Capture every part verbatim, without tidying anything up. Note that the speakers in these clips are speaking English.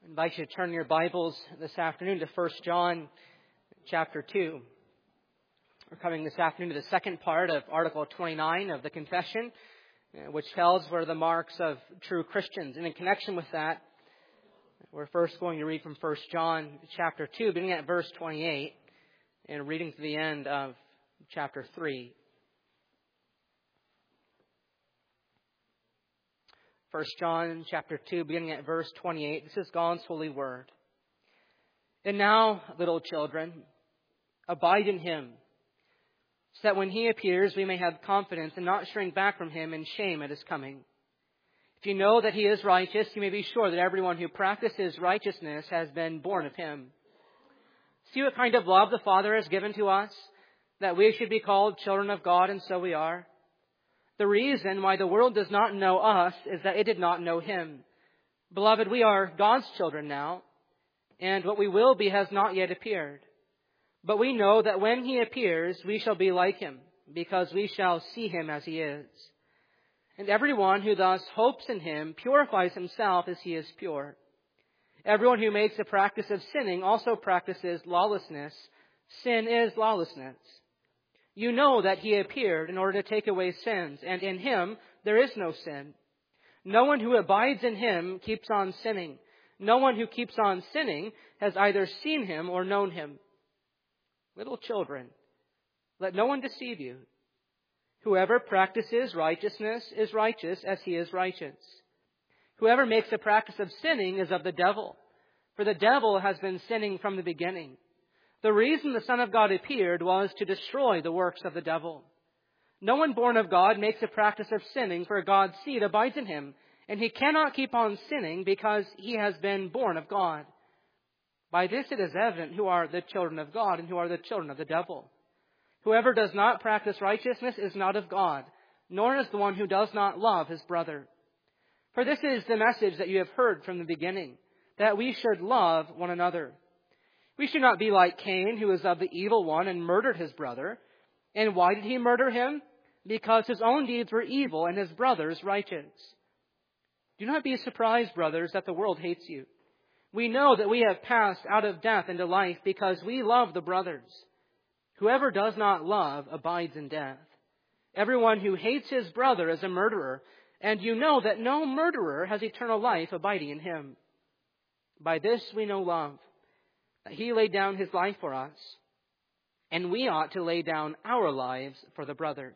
I invite you to turn your Bibles this afternoon to First John chapter two. We're coming this afternoon to the second part of Article twenty-nine of the Confession, which tells what are the marks of true Christians. And in connection with that, we're first going to read from First John chapter two, beginning at verse twenty-eight, and reading to the end of chapter three. First John chapter two, beginning at verse twenty-eight. This is God's holy word. And now, little children, abide in Him, so that when He appears, we may have confidence and not shrink back from Him in shame at His coming. If you know that He is righteous, you may be sure that everyone who practices righteousness has been born of Him. See what kind of love the Father has given to us, that we should be called children of God, and so we are. The reason why the world does not know us is that it did not know Him. Beloved, we are God's children now, and what we will be has not yet appeared. But we know that when He appears, we shall be like Him, because we shall see Him as He is. And everyone who thus hopes in Him purifies himself as He is pure. Everyone who makes a practice of sinning also practices lawlessness. Sin is lawlessness. You know that He appeared in order to take away sins, and in Him there is no sin. No one who abides in Him keeps on sinning. No one who keeps on sinning has either seen Him or known Him. Little children, let no one deceive you. Whoever practices righteousness is righteous as he is righteous. Whoever makes a practice of sinning is of the devil, for the devil has been sinning from the beginning. The reason the Son of God appeared was to destroy the works of the devil. No one born of God makes a practice of sinning, for God's seed abides in him, and he cannot keep on sinning because he has been born of God. By this it is evident who are the children of God and who are the children of the devil. Whoever does not practice righteousness is not of God, nor is the one who does not love his brother. For this is the message that you have heard from the beginning, that we should love one another. We should not be like Cain, who was of the evil one and murdered his brother. And why did he murder him? Because his own deeds were evil and his brother's righteous. Do not be surprised, brothers, that the world hates you. We know that we have passed out of death into life because we love the brothers. Whoever does not love abides in death. Everyone who hates his brother is a murderer, and you know that no murderer has eternal life abiding in him. By this we know love, that He laid down His life for us, and we ought to lay down our lives for the brothers.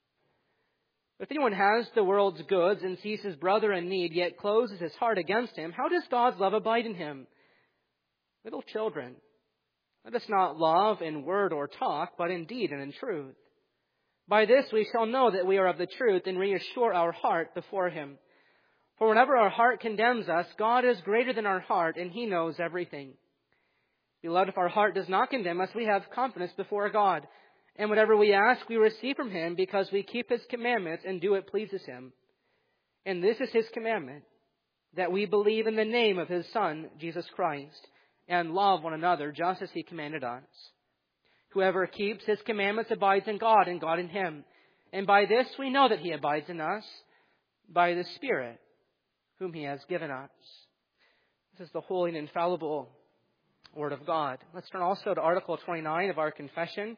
If anyone has the world's goods and sees his brother in need, yet closes his heart against him, how does God's love abide in him? Little children, let us not love in word or talk, but in deed and in truth. By this we shall know that we are of the truth and reassure our heart before Him. For whenever our heart condemns us, God is greater than our heart, and He knows everything. Beloved, if our heart does not condemn us, we have confidence before God. And whatever we ask, we receive from Him, because we keep His commandments and do what pleases Him. And this is His commandment, that we believe in the name of His Son, Jesus Christ, and love one another just as He commanded us. Whoever keeps His commandments abides in God, and God in him. And by this we know that He abides in us, by the Spirit whom He has given us. This is the holy and infallible Word of God. Let's turn also to Article twenty-nine of our confession.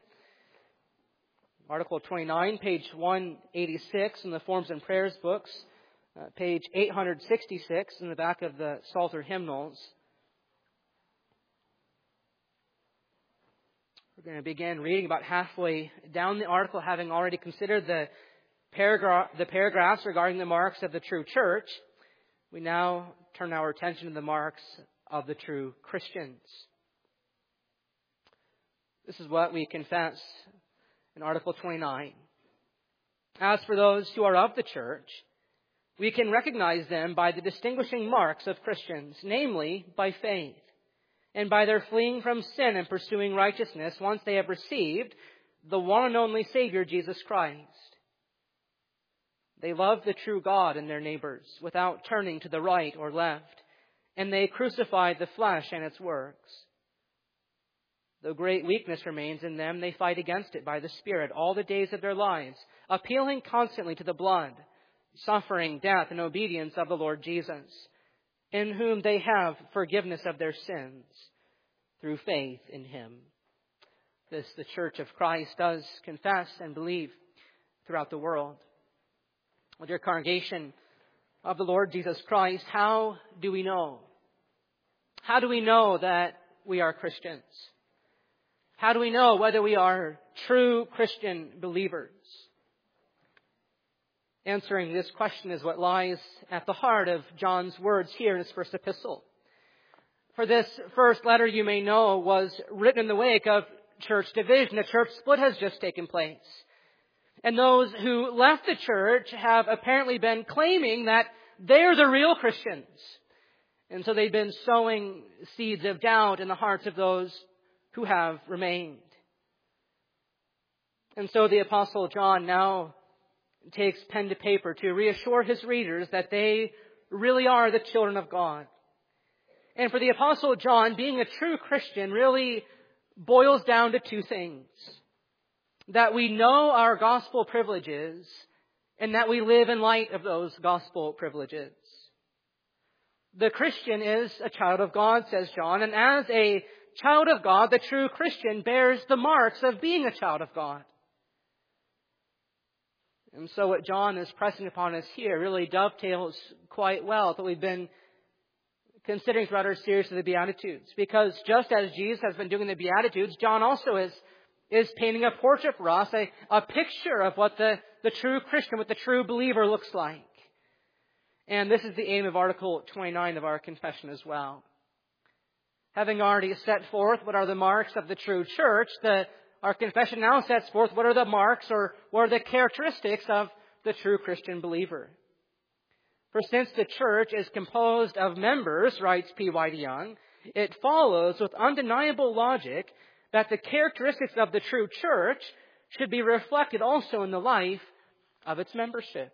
Article twenty-nine, page one eighty-six in the Forms and Prayers books, uh, page eight hundred sixty-six in the back of the Psalter hymnals. We're going to begin reading about halfway down the article, having already considered the, paragraph, the paragraphs regarding the marks of the true church. We now turn our attention to the marks of the true Christians. This is what we confess in Article twenty-nine. As for those who are of the church, we can recognize them by the distinguishing marks of Christians, namely by faith, and by their fleeing from sin and pursuing righteousness once they have received the one and only Savior, Jesus Christ. They love the true God and their neighbors without turning to the right or left, and they crucify the flesh and its works. Though great weakness remains in them, they fight against it by the Spirit all the days of their lives, appealing constantly to the blood, suffering, death, and obedience of the Lord Jesus. in whom they have forgiveness of their sins through faith in Him. This the Church of Christ does confess and believe throughout the world. Well, dear congregation of the Lord Jesus Christ, how do we know? How do we know that we are Christians? How do we know whether we are true Christian believers? Answering this question is what lies at the heart of John's words here in his first epistle. For this first letter, you may know, was written in the wake of church division. A church split has just taken place. And those who left the church have apparently been claiming that they're the real Christians. And so they've been sowing seeds of doubt in the hearts of those who have remained. And so the Apostle John now takes pen to paper to reassure his readers that they really are the children of God. And for the Apostle John, being a true Christian really boils down to two things. That we know our gospel privileges and that we live in light of those gospel privileges. The Christian is a child of God, says John, and as a child of God, the true Christian bears the marks of being a child of God. And so what John is pressing upon us here really dovetails quite well with what we've been considering throughout our series of the Beatitudes. Because just as Jesus has been doing the Beatitudes, John also is, is painting a portrait for us, a, a picture of what the, the true Christian, what the true believer looks like. And this is the aim of Article twenty-nine of our confession as well. Having already set forth what are the marks of the true church, the Our confession now sets forth what are the marks or what are the characteristics of the true Christian believer. For since the church is composed of members, writes P. Y. Young, it follows with undeniable logic that the characteristics of the true church should be reflected also in the life of its membership.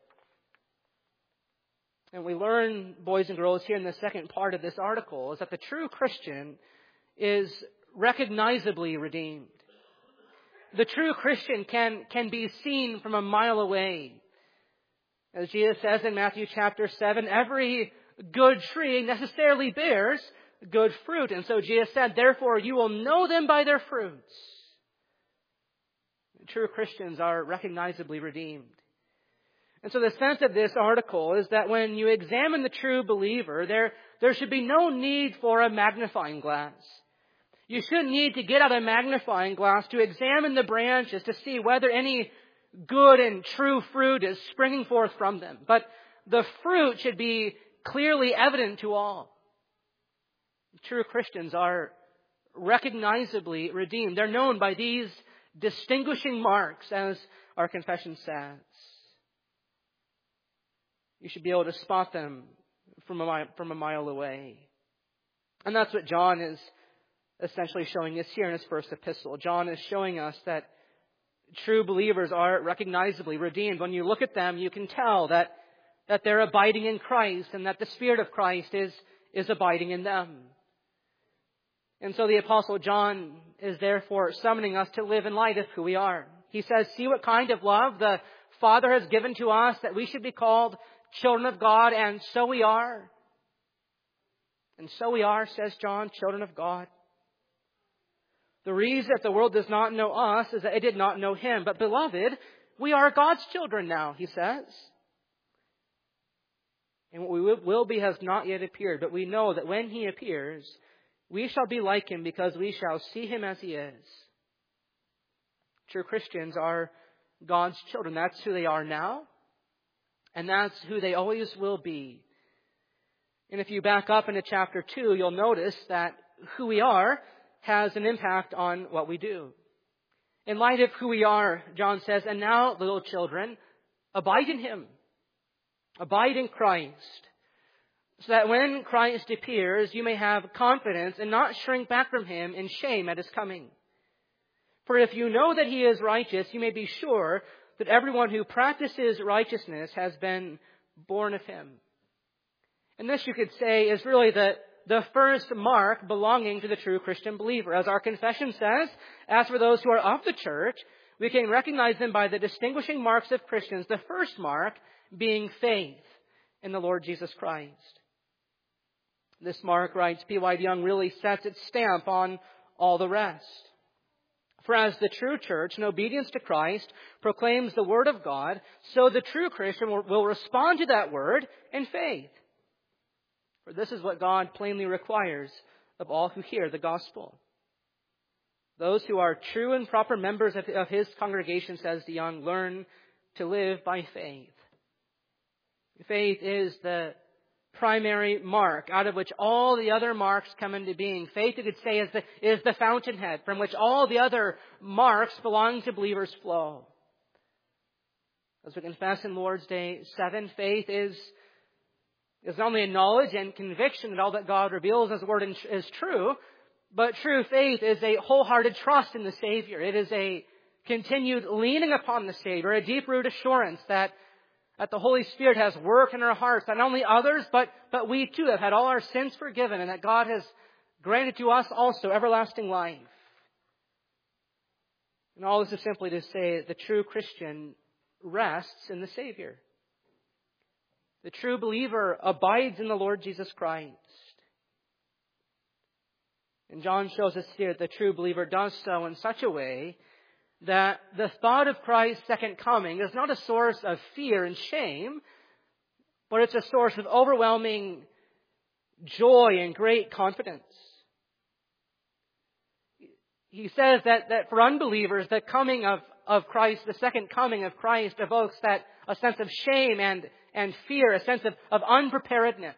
And we learn, boys and girls, here in the second part of this article, is that the true Christian is recognizably redeemed. The true Christian can, can be seen from a mile away. As Jesus says in Matthew chapter seven, every good tree necessarily bears good fruit. And so Jesus said, therefore you will know them by their fruits. True Christians are recognizably redeemed. And so the sense of this article is that when you examine the true believer, there, there should be no need for a magnifying glass. You shouldn't need to get out a magnifying glass to examine the branches to see whether any good and true fruit is springing forth from them. But the fruit should be clearly evident to all. True Christians are recognizably redeemed. They're known by these distinguishing marks, as our confession says. You should be able to spot them from a mile, from a mile away. And that's what John is essentially showing us here in his first epistle. John is showing us that true believers are recognizably redeemed. When you look at them, you can tell that, that they're abiding in Christ and that the Spirit of Christ is, is abiding in them. And so the Apostle John is therefore summoning us to live in light of who we are. He says, see what kind of love the Father has given to us, that we should be called children of God, and so we are. And so we are, says John, children of God. The reason that the world does not know us is that it did not know Him. But beloved, we are God's children now, he says. And what we will be has not yet appeared. But we know that when He appears, we shall be like Him because we shall see Him as He is. True Christians are God's children. That's who they are now. And that's who they always will be. And if you back up into chapter two, you'll notice that who we are has an impact on what we do. In light of who we are, John says, and now, little children, abide in Him. Abide in Christ. So that when Christ appears, you may have confidence and not shrink back from Him in shame at His coming. For if you know that He is righteous, you may be sure that everyone who practices righteousness has been born of Him. And this, you could say, is really the, the first mark belonging to the true Christian believer. As our confession says, as for those who are of the church, we can recognize them by the distinguishing marks of Christians, the first mark being faith in the Lord Jesus Christ. This mark, writes P Y Young, really sets its stamp on all the rest. For as the true church, in obedience to Christ, proclaims the Word of God, so the true Christian will, will respond to that Word in faith. For this is what God plainly requires of all who hear the gospel. Those who are true and proper members of, of His congregation, says DeYoung, learn to live by faith. Faith is the primary mark out of which all the other marks come into being. Faith, you could say, is the, is the fountainhead from which all the other marks belonging to believers flow. As we confess in Lord's Day seven, faith is, is not only a knowledge and conviction that all that God reveals in His Word is true, but true faith is a wholehearted trust in the Savior. It is a continued leaning upon the Savior, a deep-rooted assurance that that the Holy Spirit has worked in our hearts, that not only others, but, but we too have had all our sins forgiven, and that God has granted to us also everlasting life. And all this is simply to say that the true Christian rests in the Savior. The true believer abides in the Lord Jesus Christ. And John shows us here that the true believer does so in such a way that the thought of Christ's second coming is not a source of fear and shame, but it's a source of overwhelming joy and great confidence. He says that, that for unbelievers, the coming of, of Christ, the second coming of Christ evokes that a sense of shame and, and fear, a sense of, of unpreparedness.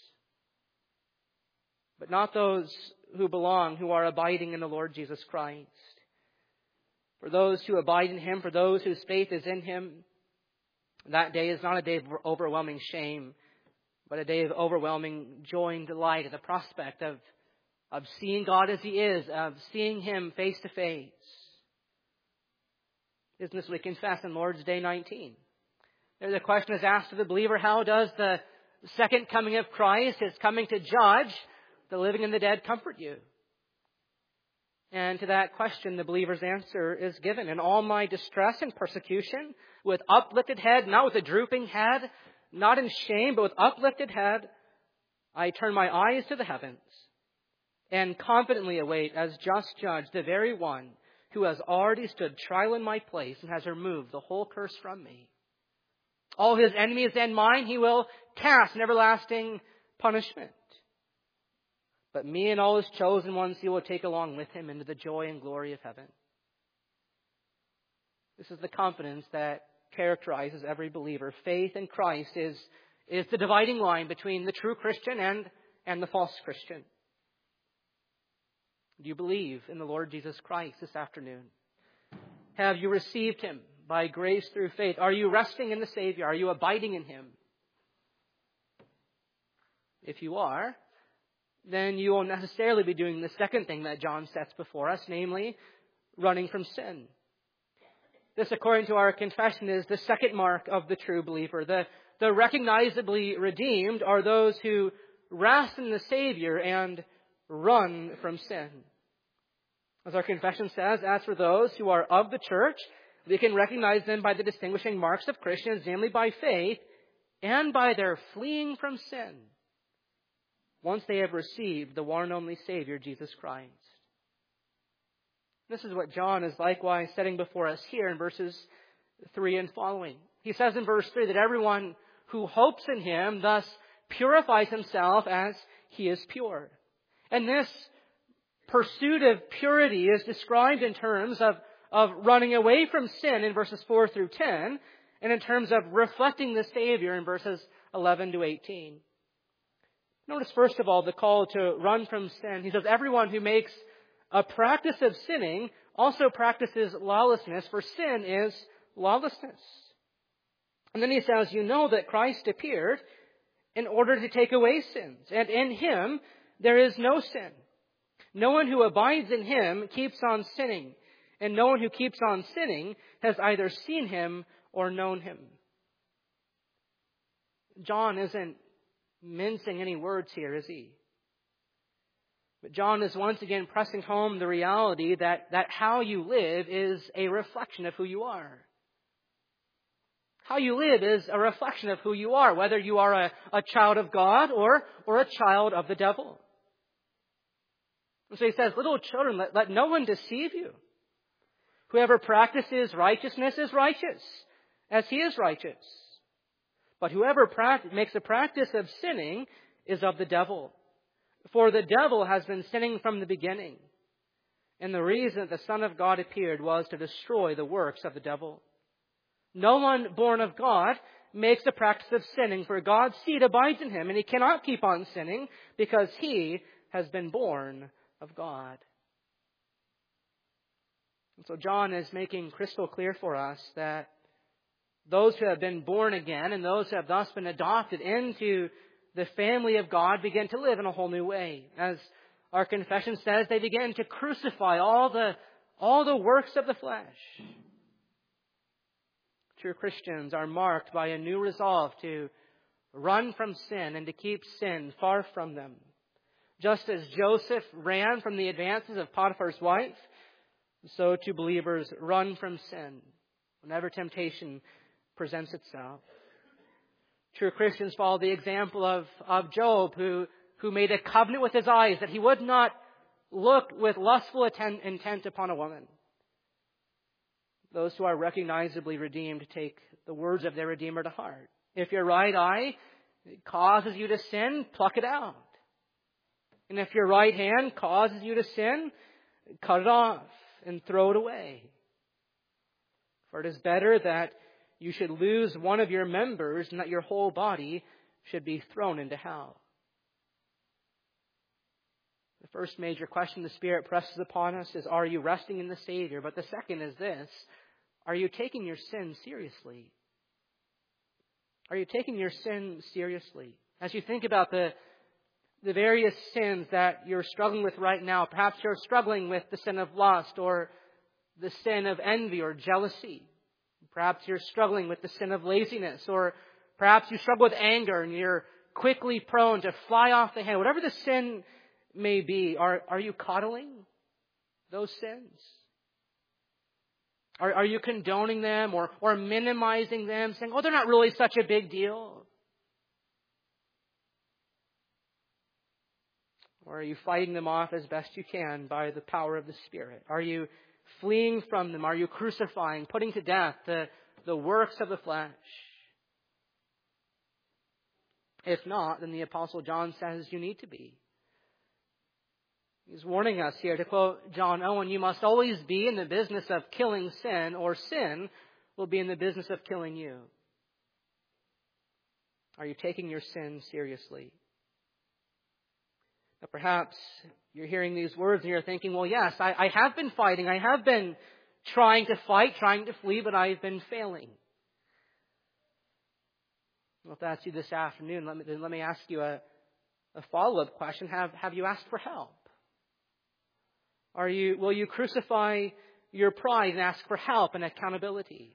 But not those who belong, who are abiding in the Lord Jesus Christ. For those who abide in Him, for those whose faith is in Him, that day is not a day of overwhelming shame, but a day of overwhelming joy and delight at the prospect of, of seeing God as He is, of seeing Him face to face. Isn't this what we confess in Lord's Day nineteen? There the question is asked to the believer, how does the second coming of Christ, His coming to judge the living and the dead, comfort you? And to that question, the believer's answer is given. In all my distress and persecution, with uplifted head, not with a drooping head, not in shame, but with uplifted head, I turn my eyes to the heavens and confidently await as just judge the very one who has already stood trial in my place and has removed the whole curse from me. All His enemies and mine He will cast in everlasting punishment. But me and all His chosen ones He will take along with Him into the joy and glory of heaven. This is the confidence that characterizes every believer. Faith in Christ is, is the dividing line between the true Christian and, and the false Christian. Do you believe in the Lord Jesus Christ this afternoon? Have you received Him by grace through faith? Are you resting in the Savior? Are you abiding in Him? If you are, then you will necessarily be doing the second thing that John sets before us, namely, running from sin. This, according to our confession, is the second mark of the true believer. The, the recognizably redeemed are those who rest in the Savior and run from sin. As our confession says, as for those who are of the church, we can recognize them by the distinguishing marks of Christians, namely by faith and by their fleeing from sin, once they have received the one and only Savior, Jesus Christ. This is what John is likewise setting before us here in verses three and following. He says in verse three that everyone who hopes in Him thus purifies himself as He is pure. And this pursuit of purity is described in terms of, of running away from sin in verses four through ten, and in terms of reflecting the Savior in verses eleven to eighteen. Notice, first of all, the call to run from sin. He says, everyone who makes a practice of sinning also practices lawlessness, for sin is lawlessness. And then he says, you know that Christ appeared in order to take away sins, and in Him there is no sin. No one who abides in Him keeps on sinning, and no one who keeps on sinning has either seen Him or known Him. John isn't mincing any words here, is he? But John is once again pressing home the reality that, that how you live is a reflection of who you are. how you live is a reflection of who you are, whether you are a, a child of God or, or a child of the devil. And so he says, little children, let, let no one deceive you. Whoever practices righteousness is righteous, as he is righteous. But whoever pract- makes a practice of sinning is of the devil. For the devil has been sinning from the beginning. And the reason that the Son of God appeared was to destroy the works of the devil. No one born of God makes a practice of sinning, for God's seed abides in him, and he cannot keep on sinning because he has been born of God. And so John is making crystal clear for us that those who have been born again and those who have thus been adopted into the family of God begin to live in a whole new way. As our confession says, they begin to crucify all the, all the works of the flesh. True Christians are marked by a new resolve to run from sin and to keep sin far from them. Just as Joseph ran from the advances of Potiphar's wife, so too believers run from sin whenever temptation presents itself. True Christians follow the example of, of Job, who, who made a covenant with his eyes that he would not look with lustful intent, intent upon a woman. Those who are recognizably redeemed take the words of their Redeemer to heart. If your right eye causes you to sin, pluck it out. And if your right hand causes you to sin, cut it off and throw it away. For it is better that you should lose one of your members and that your whole body should be thrown into hell. The first major question the Spirit presses upon us is, are you resting in the Savior? But the second is this, are you taking your sin seriously? Are you taking your sin seriously? As you think about the the various sins that you're struggling with right now, perhaps you're struggling with the sin of lust or the sin of envy or jealousy. Perhaps you're struggling with the sin of laziness, or perhaps you struggle with anger and you're quickly prone to fly off the handle. Whatever the sin may be, are, are you coddling those sins? Are, are you condoning them or, or minimizing them, saying, oh, they're not really such a big deal? Or are you fighting them off as best you can by the power of the Spirit? Are you fleeing from them? Are you crucifying, putting to death the, the works of the flesh? If not, then the Apostle John says you need to be. He's warning us here, to quote John Owen, you must always be in the business of killing sin, or sin will be in the business of killing you. Are you taking your sin seriously? Now, perhaps you're hearing these words and you're thinking, well, yes, I, I have been fighting. I have been trying to fight, trying to flee, but I've been failing. Well, if that's you this afternoon, let me, then let me ask you a, a follow-up question. Have, have you asked for help? Are you, will you crucify your pride and ask for help and accountability?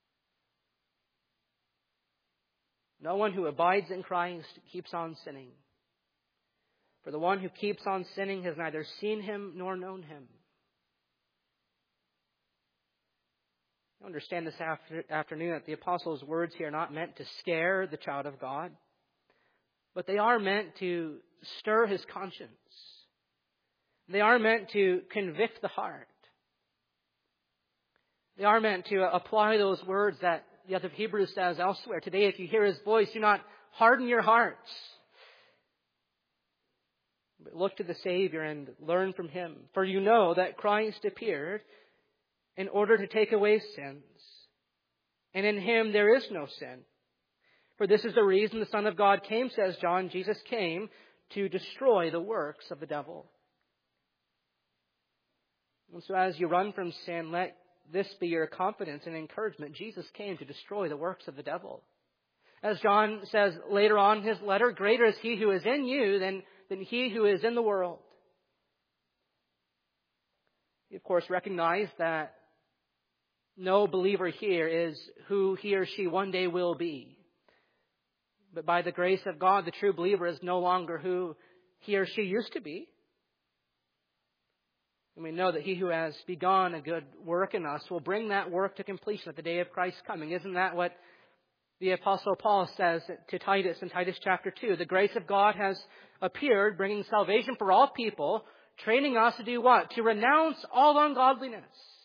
No one who abides in Christ keeps on sinning. For the one who keeps on sinning has neither seen him nor known him. I understand this after, afternoon that the Apostle's words here are not meant to scare the child of God, but they are meant to stir his conscience. They are meant to convict the heart. They are meant to apply those words that the author of Hebrews says elsewhere. Today, if you hear his voice, do not harden your hearts. But look to the Savior and learn from him. For you know that Christ appeared in order to take away sins. And in him there is no sin. For this is the reason the Son of God came, says John. Jesus came to destroy the works of the devil. And so as you run from sin, let this be your confidence and encouragement. Jesus came to destroy the works of the devil. As John says later on in his letter, greater is he who is in you than, than he who is in the world. You, of course, recognize that no believer here is who he or she one day will be. But by the grace of God, the true believer is no longer who he or she used to be. And we know that he who has begun a good work in us will bring that work to completion at the day of Christ's coming. Isn't that what The Apostle Paul says to Titus in Titus chapter two, the grace of God has appeared, bringing salvation for all people, training us to do what? To renounce all ungodliness.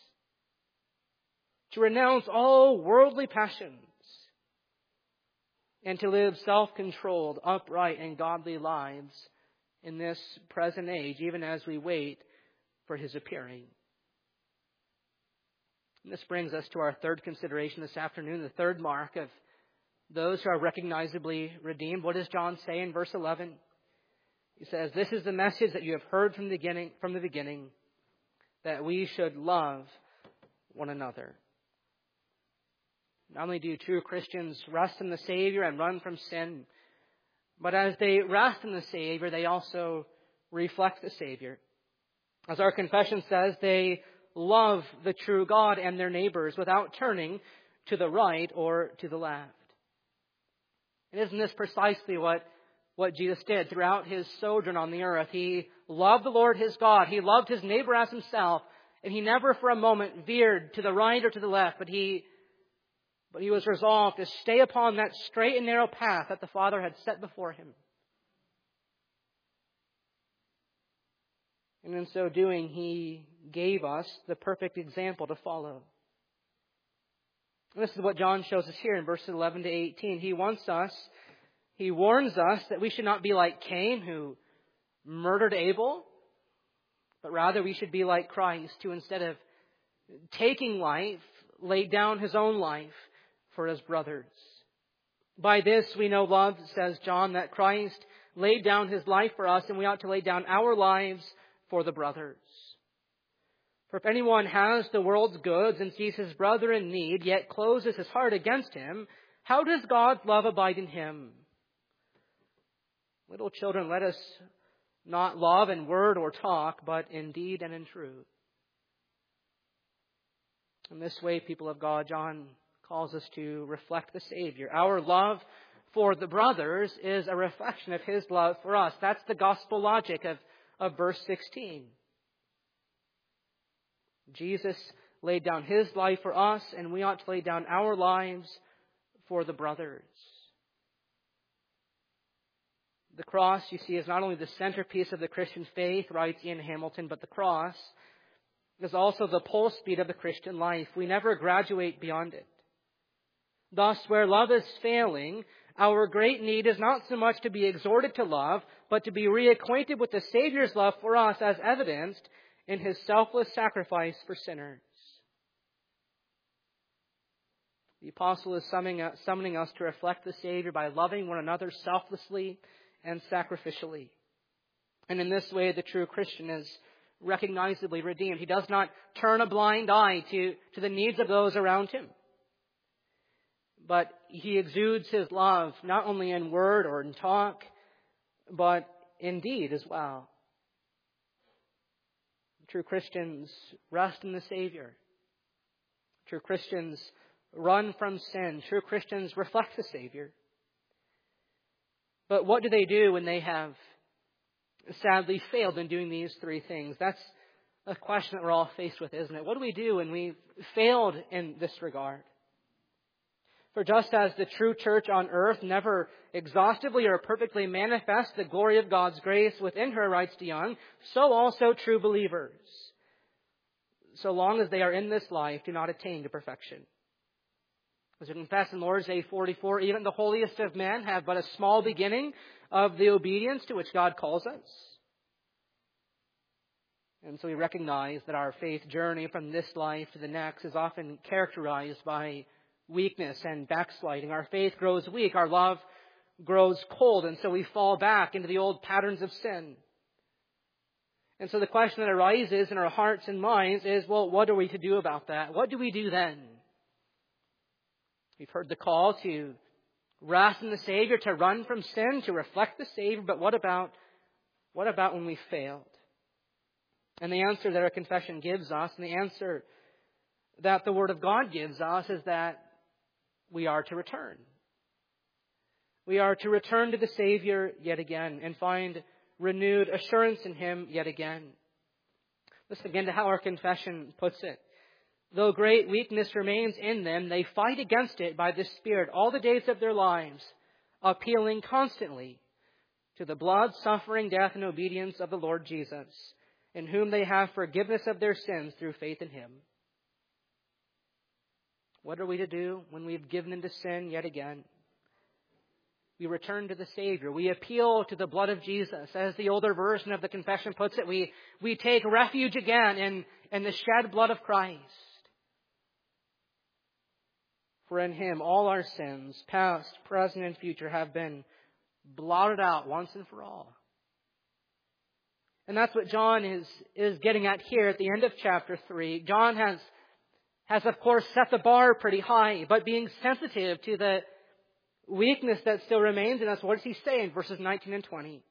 To renounce all worldly passions. And to live self-controlled, upright, and godly lives in this present age, even as we wait for His appearing. And this brings us to our third consideration this afternoon, the third mark of those who are recognizably redeemed. What does John say in verse eleven? He says, "This is the message that you have heard from the beginning, from the beginning, that we should love one another." Not only do true Christians rest in the Savior and run from sin, but as they rest in the Savior, they also reflect the Savior. As our confession says, they love the true God and their neighbors without turning to the right or to the left. And isn't this precisely what, what Jesus did throughout His sojourn on the earth? He loved the Lord His God. He loved His neighbor as Himself. And He never for a moment veered to the right or to the left, but He But he was resolved to stay upon that straight and narrow path that the Father had set before Him. And in so doing, He gave us the perfect example to follow. And this is what John shows us here in verses eleven to eighteen. He wants us, he warns us that we should not be like Cain, who murdered Abel, but rather we should be like Christ, who instead of taking life, laid down His own life for His brothers. By this we know love, says John, that Christ laid down His life for us, and we ought to lay down our lives for the brothers. For if anyone has the world's goods and sees his brother in need, yet closes his heart against him, how does God's love abide in him? Little children, let us not love in word or talk, but in deed and in truth. In this way, people of God, John calls us to reflect the Savior. Our love for the brothers is a reflection of His love for us. That's the gospel logic of, of verse sixteen. Jesus laid down His life for us, and we ought to lay down our lives for the brothers. The cross, you see, is not only the centerpiece of the Christian faith, writes Ian Hamilton, but the cross is also the pulse beat of the Christian life. We never graduate beyond it. Thus, where love is failing, our great need is not so much to be exhorted to love, but to be reacquainted with the Savior's love for us as evidenced in His selfless sacrifice for sinners. The apostle is summoning us to reflect the Savior by loving one another selflessly and sacrificially. And in this way, the true Christian is recognizably redeemed. He does not turn a blind eye to, to the needs of those around him. But he exudes his love not only in word or in talk, but in deed as well. True Christians rest in the Savior. True Christians run from sin. True Christians reflect the Savior. But what do they do when they have sadly failed in doing these three things? That's a question that we're all faced with, isn't it? What do we do when we've failed in this regard? For just as the true church on earth never exhaustively or perfectly manifests the glory of God's grace within her, writes DeYoung, so also true believers, so long as they are in this life, do not attain to perfection. As we confess in Lord's Day forty-four, even the holiest of men have but a small beginning of the obedience to which God calls us. And so we recognize that our faith journey from this life to the next is often characterized by weakness and backsliding. Our faith grows weak. Our love grows cold. And so we fall back into the old patterns of sin. And so the question that arises in our hearts and minds is, well, what are we to do about that? What do we do then? We've heard the call to rest in the Savior, to run from sin, to reflect the Savior. But what about, what about when we failed? And the answer that our confession gives us, and the answer that the Word of God gives us, is that we are to return. We are to return to the Savior yet again and find renewed assurance in Him yet again. Listen again to how our confession puts it. though great weakness remains in them, they fight against it by the Spirit all the days of their lives, appealing constantly to the blood, suffering, death, and obedience of the Lord Jesus, in whom they have forgiveness of their sins through faith in Him. What are we to do when we've given into sin yet again? We return to the Savior. We appeal to the blood of Jesus. As the older version of the confession puts it, we, we take refuge again in, in the shed blood of Christ. For in Him all our sins, past, present, and future, have been blotted out once and for all. And that's what John is, is getting at here at the end of chapter three. John has, has of course set the bar pretty high, but being sensitive to the weakness that still remains in us. What does he say in verses nineteen and twenty?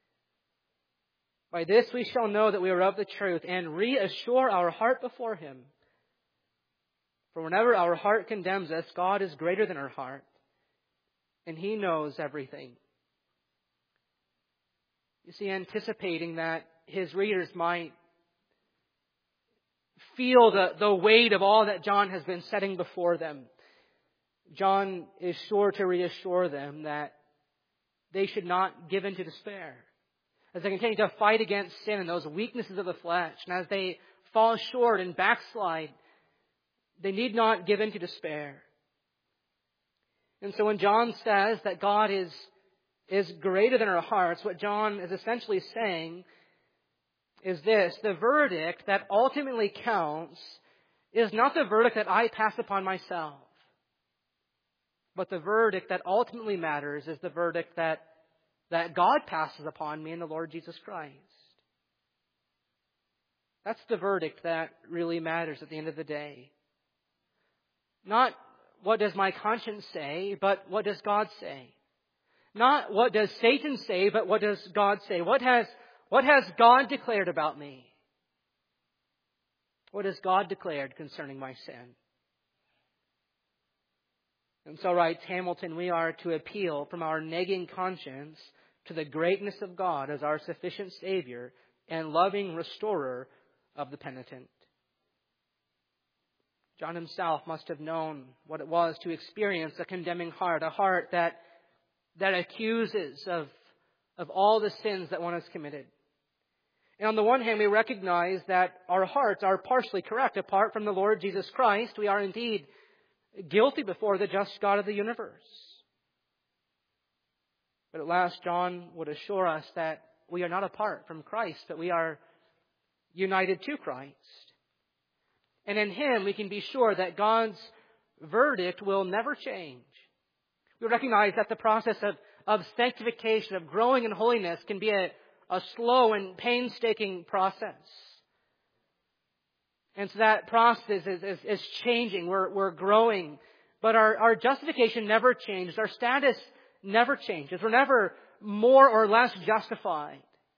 By this we shall know that we are of the truth and reassure our heart before Him. For whenever our heart condemns us, God is greater than our heart, and He knows everything. You see, anticipating that his readers might feel the, the weight of all that John has been setting before them, John is sure to reassure them that they should not give in to despair. As they continue to fight against sin and those weaknesses of the flesh, and as they fall short and backslide, they need not give in to despair. And so when John says that God is, is greater than our hearts, what John is essentially saying is this: the verdict that ultimately counts is not the verdict that I pass upon myself, but the verdict that ultimately matters is the verdict that, that God passes upon me in the Lord Jesus Christ. That's the verdict that really matters at the end of the day. Not what does my conscience say, but what does God say? Not what does Satan say, but what does God say? What has, what has God declared about me? What has God declared concerning my sin? And so writes Hamilton, we are to appeal from our nagging conscience to the greatness of God as our sufficient Savior and loving restorer of the penitent. John himself must have known what it was to experience a condemning heart, a heart that, that accuses of, of all the sins that one has committed. And on the one hand, we recognize that our hearts are partially correct. Apart from the Lord Jesus Christ, we are indeed guilty before the just God of the universe. But at last, John would assure us that we are not apart from Christ, but we are united to Christ. And in Him, we can be sure that God's verdict will never change. We recognize that the process of, of sanctification, of growing in holiness, can be a, a slow and painstaking process. And so that process is, is, is changing. We're, we're growing. But our, our justification never changes. Our status never changes. We're never more or less justified.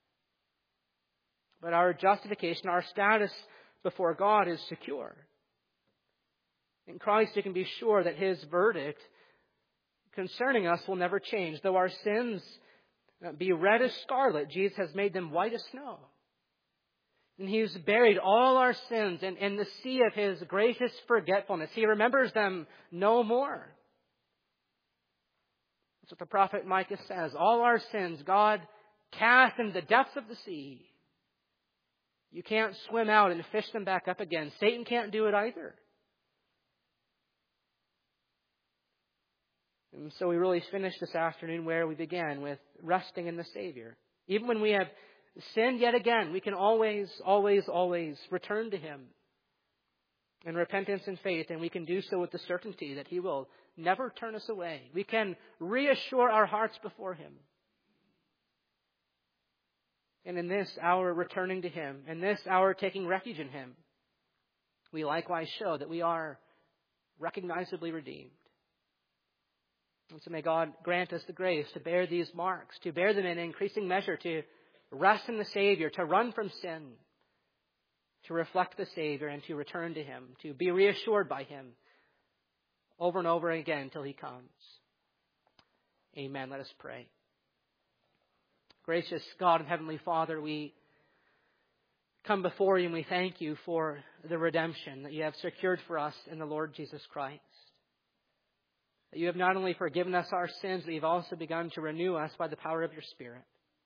But our justification, our status before God is secure. In Christ, you can be sure that His verdict concerning us will never change. Though our sins be red as scarlet, Jesus has made them white as snow. And He's buried all our sins in, in the sea of His gracious forgetfulness. He remembers them no more. That's what the prophet Micah says. All our sins God cast into the depths of the sea. You can't swim out and fish them back up again. Satan can't do it either. And so we really finished this afternoon where we began, with resting in the Savior. Even when we have sinned yet again, we can always, always, always return to Him in repentance and faith, and we can do so with the certainty that He will never turn us away. We can reassure our hearts before Him. And in this hour returning to Him, in this hour taking refuge in Him, we likewise show that we are recognizably redeemed. And so may God grant us the grace to bear these marks, to bear them in increasing measure, to rest in the Savior, to run from sin, to reflect the Savior, and to return to Him, to be reassured by Him over and over again until He comes. Amen. Let us pray. Gracious God and Heavenly Father, we come before you and we thank you for the redemption that you have secured for us in the Lord Jesus Christ. That you have not only forgiven us our sins, but you've also begun to renew us by the power of your Spirit.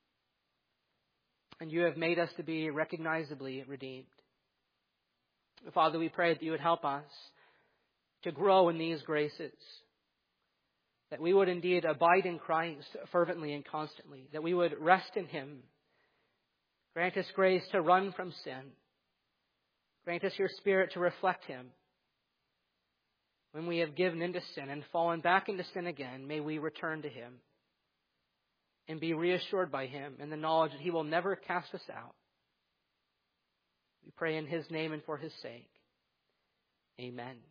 And you have made us to be recognizably redeemed. Father, we pray that you would help us to grow in these graces. That we would indeed abide in Christ fervently and constantly. That we would rest in Him. Grant us grace to run from sin. Grant us your Spirit to reflect Him. When we have given into sin and fallen back into sin again, may we return to Him and be reassured by Him in the knowledge that He will never cast us out. We pray in His name and for His sake. Amen.